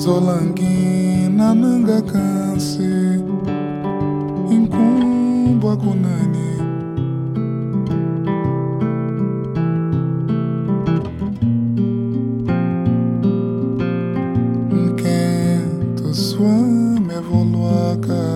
Zolangina nanga kansi inkumbwa kunani Quem tu swame evoluaca